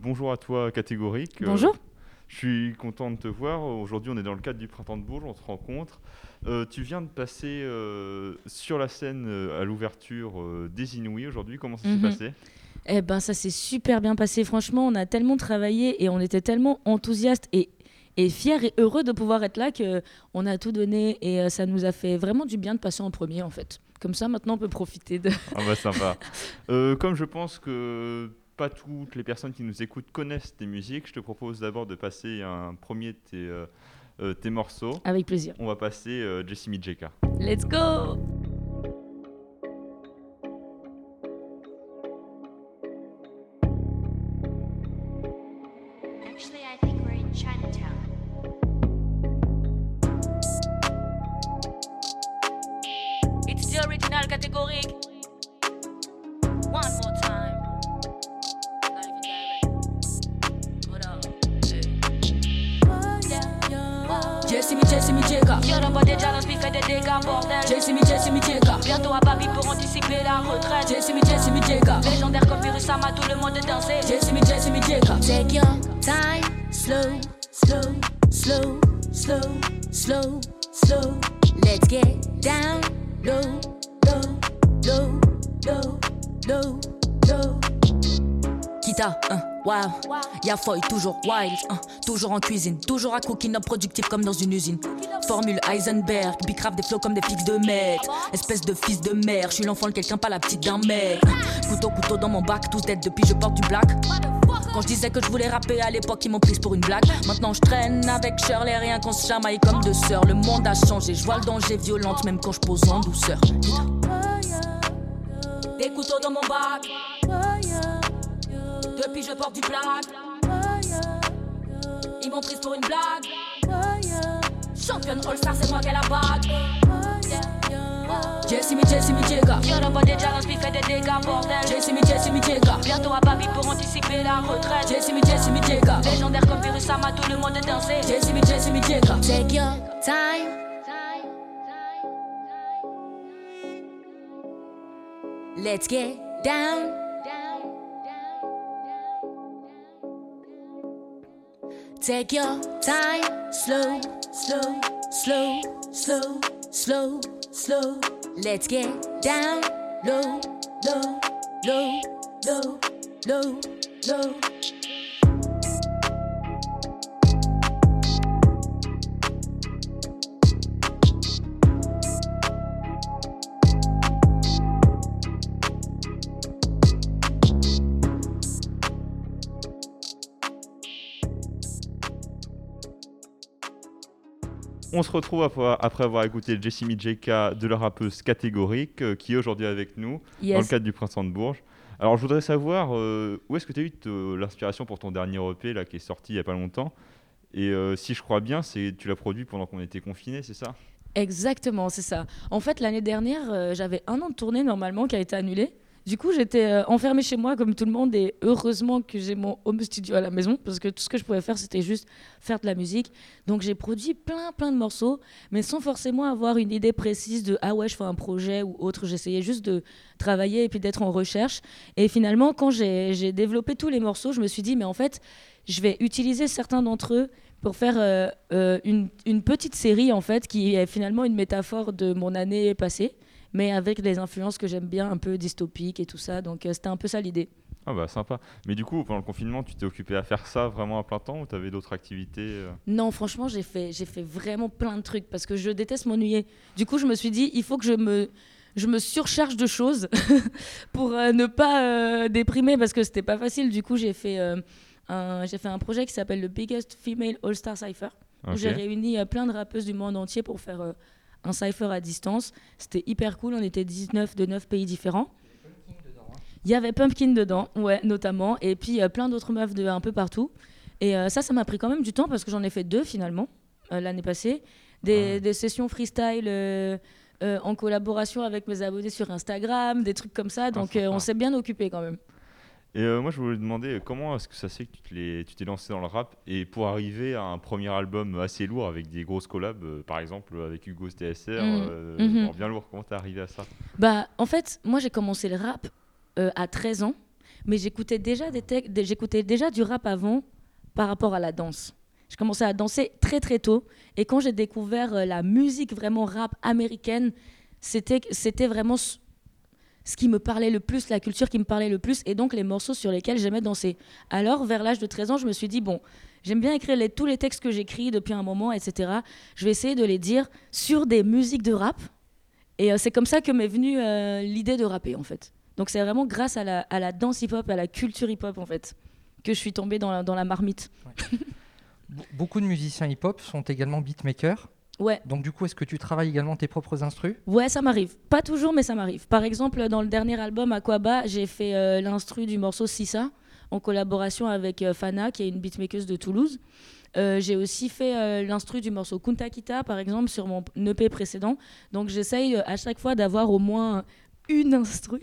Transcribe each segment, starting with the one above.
bonjour à toi catégorique. Bonjour. Je suis content de te voir. Aujourd'hui, on est dans le cadre du Printemps de Bourges, on se rencontre. Tu viens de passer sur la scène à l'ouverture des Inouïs aujourd'hui. Comment ça s'est Mhm. passé? Eh ben, ça s'est super bien passé. Franchement, on a tellement travaillé et on était tellement enthousiastes et fiers et heureux de pouvoir être là que on a tout donné et ça nous a fait vraiment du bien de passer en premier en fait. Comme ça, maintenant, on peut profiter de. Ah bah sympa. Comme je pense que pas toutes les personnes qui nous écoutent connaissent tes musiques, je te propose d'abord de passer un premier de tes morceaux. Avec plaisir. On va passer Jessie Mijeka. Let's go! Actually, I think we're in Chinatown. It's the original catégorique. One more time. Live and direct. What up? Jessie Mijeka. Yo, le bois des Jalas lui fait des dégâts, bordel. Jessie Mijeka. Bientôt à Paris pour anticiper la retraite. Jessie Mijeka. Légendaire comme virus, ça m'a tout le monde dansé. Jessie Mijeka. Take your time, slow, slow, slow, slow, slow, slow. Let's get down, low, low, low, low, low, low. Kita, wow. Y'a Foy, toujours wild, toujours en cuisine, toujours à cooking up productif comme dans une usine. Formule Heisenberg, bicrave des flows comme des fixes de mec. Espèce de fils de mère, je suis l'enfant de quelqu'un, pas la petite d'un mec. Couteau dans mon bac, tous dead depuis je porte du black. Quand je disais que je voulais rapper à l'époque, ils m'ont prise pour une blague. Maintenant je traîne avec Shirley, rien qu'on se chamaille comme deux sœurs. Le monde a changé, je vois le danger violente, même quand je pose en douceur. Des couteaux dans mon bac. Depuis je porte du black. Ils m'ont prise pour une blague. Championne All-Star, c'est moi qui ai la bague. Jessie Mijeka. Yo, le bois des Jalas lui fait des dégâts, bordel. Jessie Mijeka. Bientôt à Paris pour anticiper la retraite. Jessie Mijeka. Légendaire comme virus, ça m'a tout le monde dansé. Jessie Mijeka. Take your time. Let's get down. Take your time, slow, slow, slow, slow, slow, slow. Let's get down, low, low, low, low, low, low. On se retrouve après avoir écouté Jessie Mijeka de la rappeuse catégorique qui est aujourd'hui avec nous dans le Yes. cadre du Printemps de Bourges. Alors je voudrais savoir où est-ce que tu as eu l'inspiration pour ton dernier EP là, qui est sorti il n'y a pas longtemps. Et si je crois bien, tu l'as produit pendant qu'on était confinés, c'est ça? Exactement, c'est ça. En fait, l'année dernière, j'avais un an de tournée normalement qui a été annulé. Du coup, j'étais enfermée chez moi comme tout le monde et heureusement que j'ai mon home studio à la maison parce que tout ce que je pouvais faire, c'était juste faire de la musique. Donc, j'ai produit plein de morceaux, mais sans forcément avoir une idée précise de «Ah ouais, je fais un projet» ou autre. J'essayais juste de travailler et puis d'être en recherche. Et finalement, quand j'ai développé tous les morceaux, je me suis dit «Mais en fait, je vais utiliser certains d'entre eux pour faire une petite série en fait qui est finalement une métaphore de mon année passée, mais avec des influences que j'aime bien, un peu dystopiques et tout ça. Donc c'était un peu ça l'idée. Ah bah sympa. Mais du coup, pendant le confinement, tu t'es occupé à faire ça vraiment à plein temps ou tu avais d'autres activités Non, franchement, j'ai fait vraiment plein de trucs parce que je déteste m'ennuyer. Du coup, je me suis dit, il faut que je me surcharge de choses pour ne pas déprimer parce que c'était pas facile. Du coup, j'ai fait un projet qui s'appelle le Biggest Female All-Star Cypher, où Ok. j'ai réuni plein de rappeuses du monde entier pour faire un cypher à distance. C'était hyper cool, on était 19 de 9 pays différents. Il y avait Pumpkin dedans, ouais, notamment, et puis plein d'autres meufs de un peu partout. Et ça m'a pris quand même du temps parce que j'en ai fait 2 finalement, l'année passée. Des sessions freestyle en collaboration avec mes abonnés sur Instagram, des trucs comme ça. Donc sympa. on s'est bien occupé quand même. Et moi, je voulais te demander comment est-ce que ça se fait que tu t'es lancé dans le rap et pour arriver à un premier album assez lourd avec des grosses collabs, par exemple avec Hugo TSR, Mhm. bien lourd. Comment t'es arrivé à ça? Bah, en fait, moi j'ai commencé le rap à 13 ans mais j'écoutais déjà j'écoutais déjà du rap avant par rapport à la danse. Je commençais à danser très très tôt, et quand j'ai découvert la musique vraiment rap américaine, c'était vraiment ce qui me parlait le plus, la culture qui me parlait le plus, et donc les morceaux sur lesquels j'aimais danser. Alors, vers l'âge de 13 ans, je me suis dit, bon, j'aime bien écrire tous les textes que j'écris depuis un moment, etc. Je vais essayer de les dire sur des musiques de rap. Et c'est comme ça que m'est venue l'idée de rapper, en fait. Donc c'est vraiment grâce à la danse hip-hop, à la culture hip-hop, en fait, que je suis tombée dans la marmite. Ouais. Beaucoup de musiciens hip-hop sont également beatmakers. Ouais. Donc du coup, est-ce que tu travailles également tes propres instrus ? Ouais, ça m'arrive. Pas toujours, mais ça m'arrive. Par exemple, dans le dernier album, Aquaba, j'ai fait l'instru du morceau Sissa, en collaboration avec Fana, qui est une beatmakeuse de Toulouse. J'ai aussi fait l'instru du morceau Kunta Kita, par exemple, sur mon EP précédent. Donc j'essaye à chaque fois d'avoir au moins une instru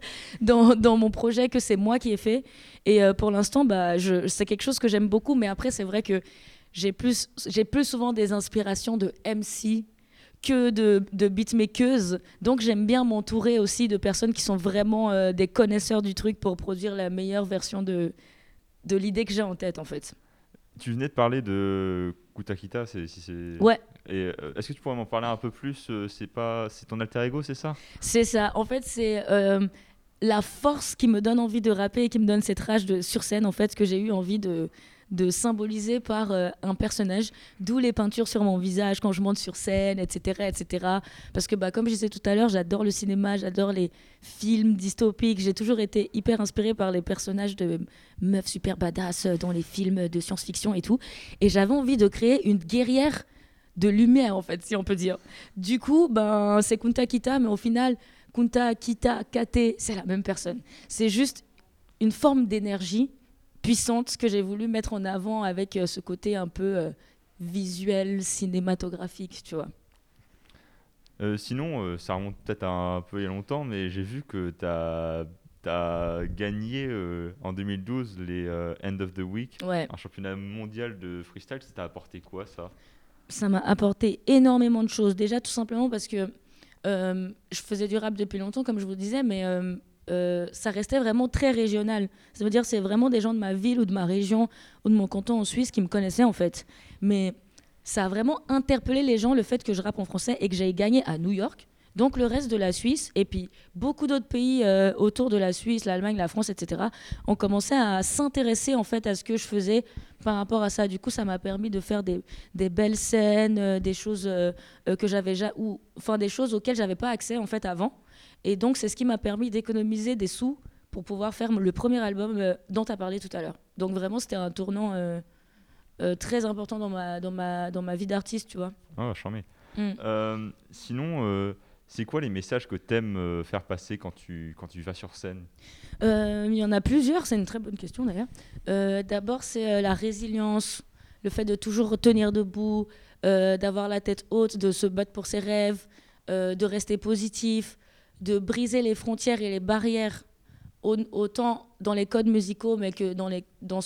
dans mon projet que c'est moi qui ai fait. Et pour l'instant, c'est quelque chose que j'aime beaucoup. Mais après, c'est vrai que j'ai plus souvent des inspirations de MC que de beatmakers. Donc j'aime bien m'entourer aussi de personnes qui sont vraiment des connaisseurs du truc pour produire la meilleure version de l'idée que j'ai en tête, en fait. Tu venais de parler de Kutakita, Ouais. Et est-ce que tu pourrais m'en parler un peu plus c'est ton alter ego, c'est ça ? C'est ça. En fait, c'est la force qui me donne envie de rapper et qui me donne cette rage sur scène, en fait, que j'ai eu envie de symboliser par un personnage, d'où les peintures sur mon visage quand je monte sur scène, etc. etc. Parce que comme je disais tout à l'heure, j'adore le cinéma, j'adore les films dystopiques, j'ai toujours été hyper inspirée par les personnages de meufs super badass dans les films de science-fiction et tout, et j'avais envie de créer une guerrière de lumière, en fait, si on peut dire. Du coup, c'est Kunta Kita, mais au final, Kunta, Kita, Kate, c'est la même personne. C'est juste une forme d'énergie puissante que j'ai voulu mettre en avant avec ce côté un peu visuel, cinématographique, tu vois. Sinon, ça remonte peut-être un peu il y a longtemps, mais j'ai vu que tu as gagné en 2012 les End of the Week, Ouais. un championnat mondial de freestyle. Ça t'a apporté quoi, ça ? Ça m'a apporté énormément de choses. Déjà, tout simplement parce que je faisais du rap depuis longtemps, comme je vous disais, mais ça restait vraiment très régional. Ça veut dire que c'est vraiment des gens de ma ville ou de ma région ou de mon canton en Suisse qui me connaissaient, en fait. Mais ça a vraiment interpellé les gens, le fait que je rappe en français et que j'aille gagner à New York. Donc le reste de la Suisse et puis beaucoup d'autres pays autour de la Suisse, l'Allemagne, la France, etc. ont commencé à s'intéresser, en fait, à ce que je faisais par rapport à ça. Du coup, ça m'a permis de faire des belles scènes, des choses que j'avais des choses auxquelles j'avais pas accès, en fait, avant. Et donc c'est ce qui m'a permis d'économiser des sous pour pouvoir faire le premier album dont tu as parlé tout à l'heure. Donc vraiment, c'était un tournant très important dans ma vie d'artiste, tu vois. Ah, j'en ai. Sinon, c'est quoi les messages que tu aimes faire passer quand tu vas sur scène ? Il y en a plusieurs, c'est une très bonne question d'ailleurs. D'abord, c'est la résilience, le fait de toujours tenir debout, d'avoir la tête haute, de se battre pour ses rêves, de rester positif, de briser les frontières et les barrières, autant dans les codes musicaux, mais que dans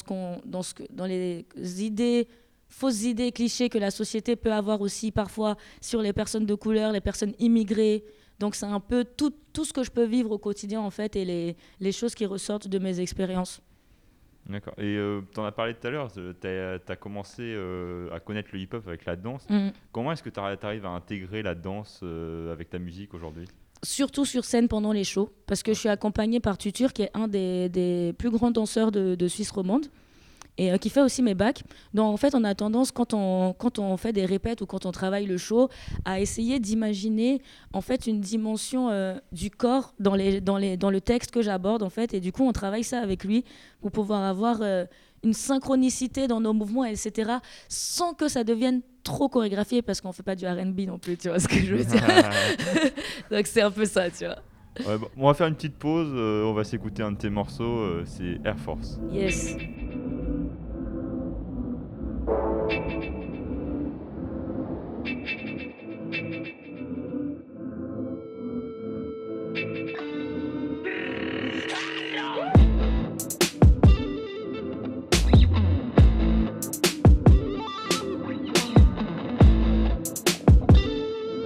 les fausses idées, clichés que la société peut avoir aussi parfois sur les personnes de couleur, les personnes immigrées. Donc c'est un peu tout ce que je peux vivre au quotidien, en fait, et les choses qui ressortent de mes expériences. D'accord. Et tu en as parlé tout à l'heure, tu as commencé à connaître le hip-hop avec la danse. Comment est-ce que tu arrives à intégrer la danse avec ta musique aujourd'hui ? Surtout sur scène pendant les shows, parce que je suis accompagnée par Tutur, qui est un des plus grands danseurs de Suisse romande, et qui fait aussi mes bacs. Donc en fait, on a tendance, quand on fait des répètes ou quand on travaille le show, à essayer d'imaginer en fait une dimension du corps dans le texte que j'aborde, en fait, et du coup on travaille ça avec lui pour pouvoir avoir une synchronicité dans nos mouvements, etc., sans que ça devienne trop chorégraphié, parce qu'on fait pas du R&B non plus, tu vois ce que je veux dire. Donc c'est un peu ça, tu vois. Ouais, bon, on va faire une petite pause, on va s'écouter un de tes morceaux, c'est Air Force. Yes.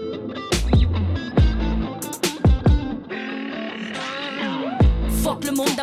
Fuck le monde, d'abord fuck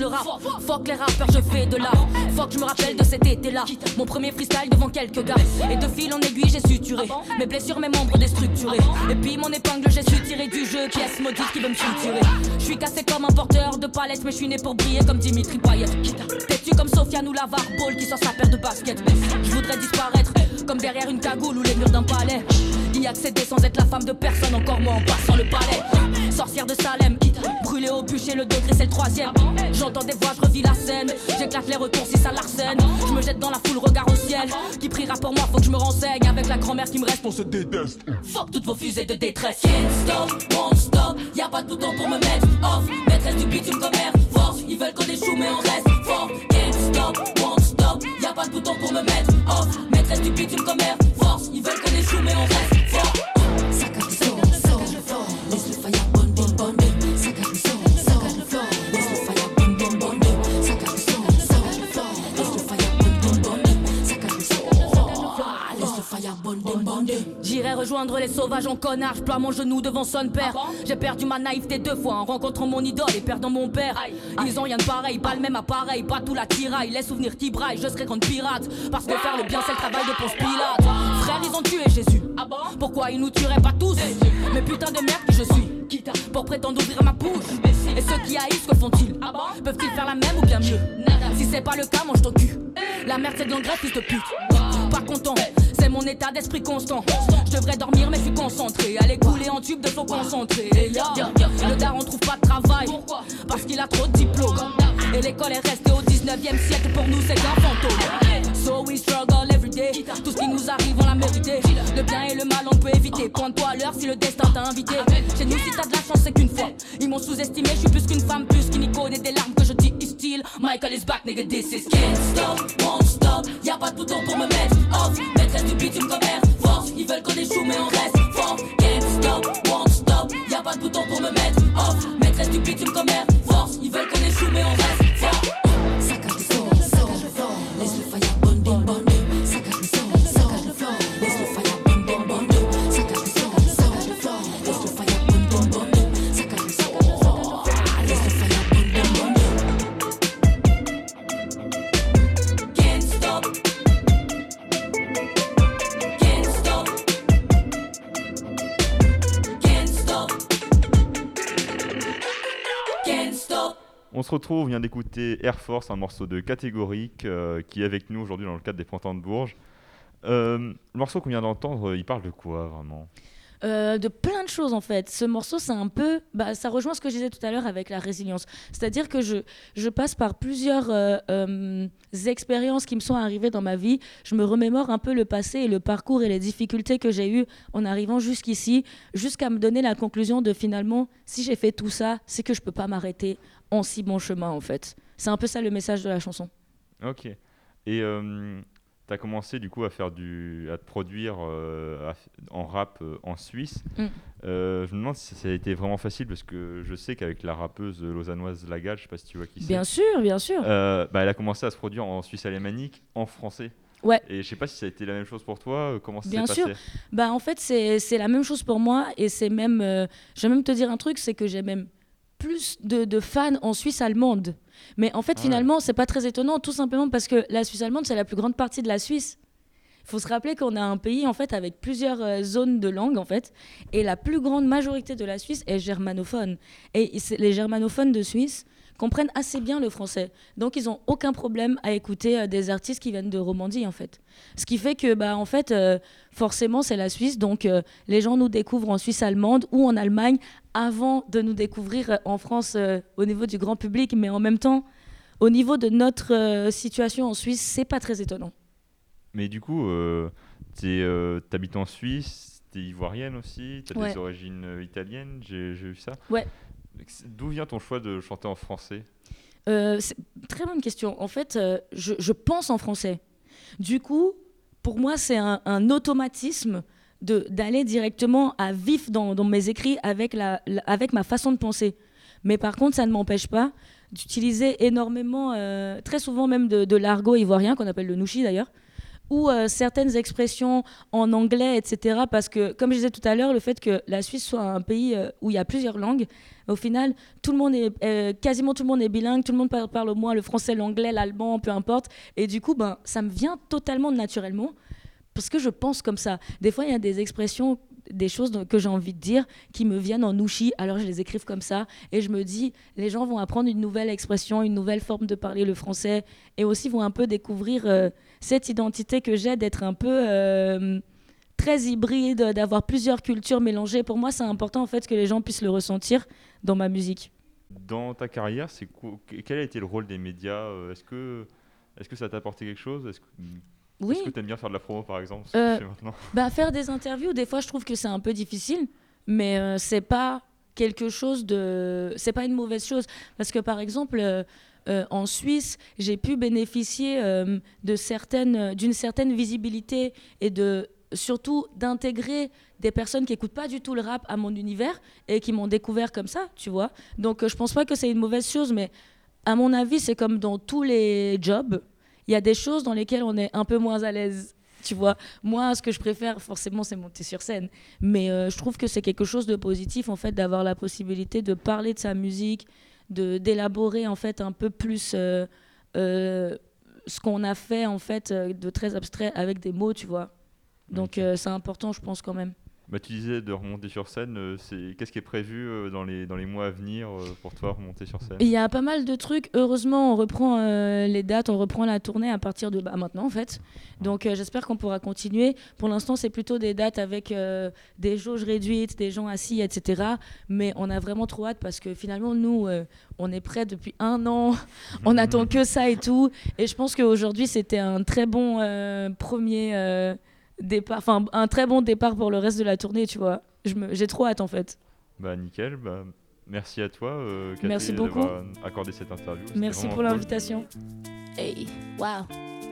le rap. Fuck les rappeurs, je fais de l'art. Fuck, je me rappelle de cet été-là. Mon premier freestyle devant quelques gars. Et de fil en aiguille, j'ai suturé mes blessures, mes membres déstructurés. Et puis mon épingle, j'ai su tirer du jeu. Pièce maudite qui veut me suturer. Je suis cassé comme un porteur de palette, mais je suis né pour briller comme Dimitri Payet. Têtu comme Sofiane ou Lavar Ball qui sort sa paire de baskets. Je voudrais disparaître comme derrière une cagoule ou les murs d'un palais. Y accéder sans être la femme de personne, encore moins en passant le palais. Sorcière de Salem, brûlée au bûcher, le degré c'est le 3e. J'entends des voix, je revis la scène. J'éclate les retours si ça l'arsène. Je me jette dans la foule, regard au ciel. Qui priera pour moi, faut que je me renseigne. Avec la grand-mère qui me reste, on se déteste. Fuck toutes vos fusées de détresse. Can't stop, won't stop. Y'a pas de bouton pour me mettre off. Maîtresse du bitume comme Air Force. Ils veulent qu'on échoue mais on reste fort. Can't stop, won't stop. Y'a pas de bouton pour me mettre off. Maîtresse du bitume comme Air Force. Ils veulent qu'on échoue mais on reste fort. Saccage le floor, laisse le fire bonne. Saccage le floor, laisse le fire bonne. Saccage le floor, laisse le fire bonne. Saccage le floor, laisse le fire bonne. J'irai rejoindre les sauvages en connard. Je ploie mon genou devant son père. J'ai perdu ma naïveté 2 fois en rencontrant mon idole et perdant mon père. Ils ont rien de pareil, pas le même appareil, pas tout la tiraille. Les souvenirs qui braillent, je serai grande pirate. Parce que faire le bien c'est le travail de Ponce Pilate. Frère, ils ont tué Jésus. Pourquoi ils nous tueraient pas tous? Mais putain de merde qui je suis pour prétendre ouvrir ma bouche. Et ceux qui haïssent, que font-ils? Peuvent-ils faire la même ou bien mieux? Si c'est pas le cas, mange ton cul. La merde c'est de l'engrais, fils de pute. Pas content, c'est mon état d'esprit constant. Je devrais dormir mais je suis concentré. Aller couler en tube de flow concentré. Et là, le daron trouve pas de travail. Parce qu'il a trop de diplômes. Et l'école est restée au 19e siècle. Pour nous c'est un fantôme. So we struggle every day. Tout ce qui nous arrive on l'a mérité. Le bien et le mal on peut éviter. Pointe-toi à l'heure si le destin t'a invité. Chez nous si t'as de la chance c'est qu'une fois. Ils m'ont sous-estimé, je suis plus qu'une femme. Plus qu'une icône et des larmes que je dis is still. Michael is back nigga, this is can't stop, won't stop. Y'a pas de bouton pour me mettre off. Maîtresse du bitume comme Air Force. Ils veulent qu'on échoue mais on reste fort. Can't stop, won't stop. Y'a pas de bouton pour me mettre off. Maîtresse du bitume comme Air Force. Ils veulent qu'on échoue mais on reste fort. Saccage le floor, laisse le fire bonne. Saccage le floor, laisse le fire bonne. Saccage le floor, laisse le fire bonne. Saccage le floor, laisse le fire bonne. Can't stop. Can't stop. Can't stop. Can't stop. On se retrouve, on vient d'écouter Air Force, un morceau de Catégorique qui est avec nous aujourd'hui dans le cadre des Printemps de Bourges. Le morceau qu'on vient d'entendre, il parle de quoi vraiment? De plein de choses en fait. Ce morceau, c'est un peu, ça rejoint ce que je disais tout à l'heure avec la résilience. C'est-à-dire que je passe par plusieurs expériences qui me sont arrivées dans ma vie. Je me remémore un peu le passé et le parcours et les difficultés que j'ai eues en arrivant jusqu'ici, jusqu'à me donner la conclusion de finalement, si j'ai fait tout ça, c'est que je peux pas m'arrêter en si bon chemin en fait. C'est un peu ça le message de la chanson. Ok. Et tu as commencé du coup à te produire en rap en Suisse. Je me demande si ça a été vraiment facile parce que je sais qu'avec la rappeuse lausannoise Lagal, je sais pas si tu vois qui c'est. Bien sûr. Elle a commencé à se produire en Suisse alémanique, en français. Ouais. Et je sais pas si ça a été la même chose pour toi. Comment ça Bien s'est sûr. passé? En fait, c'est la même chose pour moi et c'est même. Je vais même te dire un truc, c'est que j'ai même plus de fans en Suisse allemande. Mais en fait, finalement, c'est pas très étonnant, tout simplement parce que la Suisse allemande, c'est la plus grande partie de la Suisse. Il faut se rappeler qu'on a un pays en fait avec plusieurs zones de langue en fait, et la plus grande majorité de la Suisse est germanophone. Et les germanophones de Suisse comprennent assez bien le français, donc ils n'ont aucun problème à écouter des artistes qui viennent de Romandie en fait. Ce qui fait que en fait, forcément c'est la Suisse, donc les gens nous découvrent en Suisse allemande ou en Allemagne avant de nous découvrir en France au niveau du grand public, mais en même temps, au niveau de notre situation en Suisse, c'est pas très étonnant. Mais du coup, t'habites en Suisse, t'es ivoirienne aussi, t'as des origines italiennes, j'ai vu ça. Ouais. D'où vient ton choix de chanter en français? C'est une très bonne question. En fait, je pense en français. Du coup, pour moi, c'est un automatisme d'aller directement à vif dans mes écrits avec ma façon de penser. Mais par contre, ça ne m'empêche pas d'utiliser énormément, très souvent même de l'argot ivoirien, qu'on appelle le nouchi d'ailleurs, ou certaines expressions en anglais, etc. Parce que, comme je disais tout à l'heure, le fait que la Suisse soit un pays où il y a plusieurs langues, au final, quasiment tout le monde est bilingue, tout le monde parle au moins le français, l'anglais, l'allemand, peu importe. Et du coup, ça me vient totalement naturellement parce que je pense comme ça. Des fois, il y a des expressions, des choses que j'ai envie de dire qui me viennent en ouchi, alors je les écrive comme ça et je me dis les gens vont apprendre une nouvelle expression, une nouvelle forme de parler le français et aussi vont un peu découvrir cette identité que j'ai d'être un peu très hybride, d'avoir plusieurs cultures mélangées. Pour moi c'est important en fait que les gens puissent le ressentir dans ma musique. Dans ta carrière, quel a été le rôle des médias? Est-ce que ça t'a apporté quelque chose? Oui. Est-ce que tu aimes bien faire de la promo, par exemple, ce que tu fais maintenant? Faire des interviews, des fois, je trouve que c'est un peu difficile, mais c'est pas quelque chose c'est pas une mauvaise chose. Parce que, par exemple, en Suisse, j'ai pu bénéficier d'une certaine visibilité et surtout d'intégrer des personnes qui n'écoutent pas du tout le rap à mon univers et qui m'ont découvert comme ça, tu vois. Donc, je pense pas que c'est une mauvaise chose, mais à mon avis, c'est comme dans tous les jobs. Il y a des choses dans lesquelles on est un peu moins à l'aise, tu vois. Moi, ce que je préfère, forcément, c'est monter sur scène. Mais je trouve que c'est quelque chose de positif, en fait, d'avoir la possibilité de parler de sa musique, d'élaborer, en fait, un peu plus ce qu'on a fait, en fait, de très abstrait avec des mots, tu vois. Donc, c'est important, je pense, quand même. Tu disais de remonter sur scène, qu'est-ce qui est prévu dans les mois à venir pour toi, remonter sur scène? Il y a pas mal de trucs. Heureusement, on reprend les dates, on reprend la tournée à partir de maintenant en fait. Donc j'espère qu'on pourra continuer. Pour l'instant, c'est plutôt des dates avec des jauges réduites, des gens assis, etc. Mais on a vraiment trop hâte parce que finalement, nous, on est prêts depuis 1 an. On n'attend que ça et tout. Et je pense qu'aujourd'hui, c'était un très bon premier... un très bon départ pour le reste de la tournée, tu vois. J'ai trop hâte en fait. Nickel, merci à toi Cathy, merci beaucoup d'avoir accordé cette interview. Merci pour l'invitation. Hey, wow.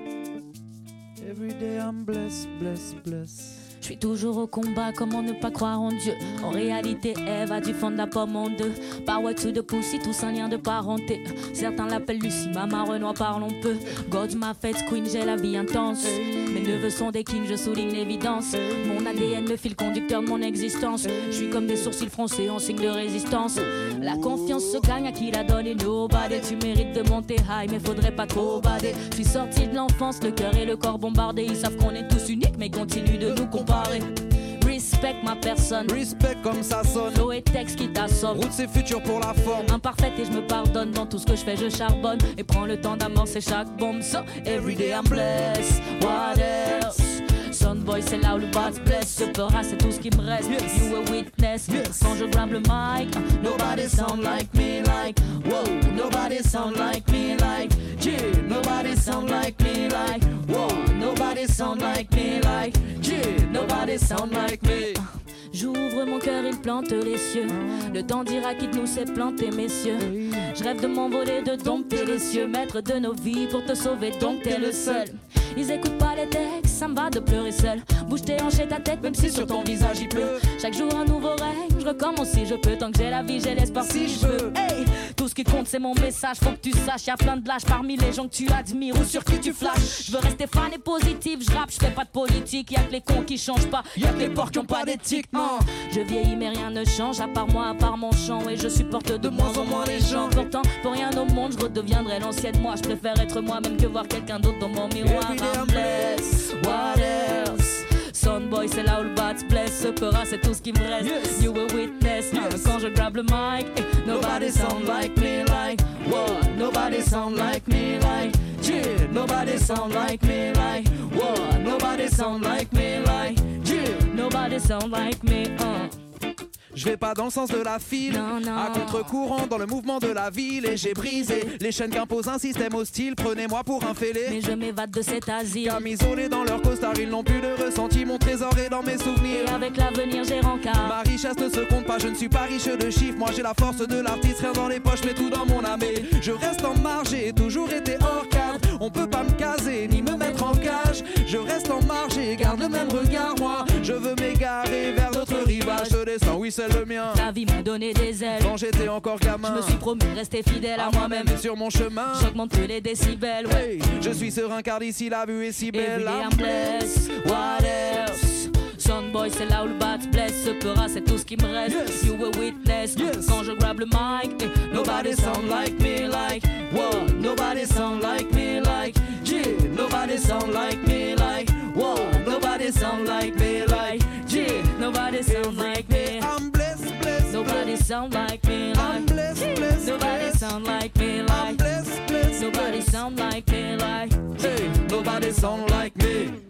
Every day I'm blessed, blessed, blessed. Je suis toujours au combat, comment ne pas croire en Dieu. En réalité, Ève a dû fendre la pomme en deux. Power to the pussy, tous un lien de parenté. Certains l'appellent Lucie, maman Renoir, parlons peu. God m'a fait queen, j'ai la vie intense. Mes neveux sont des kings, je souligne l'évidence. Mon ADN me file conducteur de mon existence. Je suis comme des sourcils froncés en signe de résistance. La confiance se gagne à qui la donne et nobody. Tu mérites de monter high, mais faudrait pas trop bader. Je suis sorti de l'enfance, le cœur et le corps bombardés. Ils savent qu'on est tous uniques, mais continuent de nous comparer. Respect ma personne, respect comme ça sonne. Flow et texte qui t'assomme. Route c'est futur pour la forme. Imparfaite et je me pardonne. Dans tout ce que je fais je charbonne. Et prends le temps d'amorcer chaque bombe. So everyday I'm blessed. What else? Sunboy c'est là où le bat se blesse. Ce peur c'est tout ce qui me reste. Yes. You a witness. Yes. Quand je grab le mic, nobody sound like me like. Whoa, nobody sound like me like. Yeah, nobody sound like me like. Whoa, nobody sound like me like. Yeah, nobody sound like me. J'ouvre mon cœur, il plante les cieux. Le temps dira qui de nous s'est planté, messieurs. Je rêve de m'envoler, de dompter les cieux. Maître de nos vies pour te sauver, donc t'es le seul. Ils écoutent pas les textes, ça me va de pleurer seul. Bouge tes hanches et ta tête, même si sur ton visage il pleut. Chaque jour un nouveau règne, je recommence si je peux. Tant que j'ai la vie, j'ai l'espoir si je veux. Hey, tout ce qui compte c'est mon message, faut que tu saches. Y'a plein de lâches parmi les gens que tu admires ou sur qui tu flashes. Je veux rester fan et positif, je rappe, je fais pas de politique. Y'a que les cons qui changent pas, y'a que les porcs qui ont pas d'éthique. Je vieillis mais rien ne change, à part moi, à part mon chant. Et je supporte de moins en moins les gens. Pourtant, pour rien au monde, je redeviendrai l'ancienne moi. Je préfère être moi-même que voir quelqu'un d'autre dans mon miroir. I'm blessed, what else? Sunboy, c'est là où le bat se blesse. Ce peur, c'est tout ce qui me reste. Yes. You a witness, yes. Quand je grab le mic, nobody sound like me like. Whoa, nobody sound like me like. Yeah, nobody sound like me like. Whoa, nobody sound like me like. Yeah, nobody sound like me. Je vais pas dans le sens de la file, non, non. À contre-courant dans le mouvement de la ville. Et j'ai brisé les chaînes qu'impose un système hostile. Prenez-moi pour un fêlé. Mais je m'évade de cet asile. Camisolés dans leur costard, ils n'ont plus de ressenti. Mon trésor est dans mes souvenirs. Et avec l'avenir j'ai rencard. Ma richesse ne se compte pas, je ne suis pas riche de chiffres. Moi j'ai la force de l'artiste, rien dans les poches mais tout dans mon âme. Je reste en marge, j'ai toujours été hors cadre. On peut pas me caser ni me mettre en cage. Je reste en marge et garde le même regard. Moi je veux m'égarer vers d'autres rivages. je te descends, oui c'est le mien. La vie m'a donné des ailes. Quand j'étais encore gamin, Je me suis promis de rester fidèle à moi-même. et sur mon chemin, J'augmente les décibels, ouais. hey, je suis serein car d'ici la vue est si belle. Everyday I'm blessed, what else? Soundboy, c'est là où le bat blesse. Ce peur, c'est tout ce qui me reste. Yes. You were witness, Yes. quand je grab le mic. Nobody sound like me, like whoa. Nobody sound like me, like yeah. Nobody sound like me, like whoa. Nobody sound like me, like yeah. Nobody sound like me. I'm blessed, blessed. Nobody sound like me, I'm like blessed, blessed. nobody blessed. sound like me, I'm like blessed, blessed. nobody blessed. sound like me, like Hey, nobody sound like me.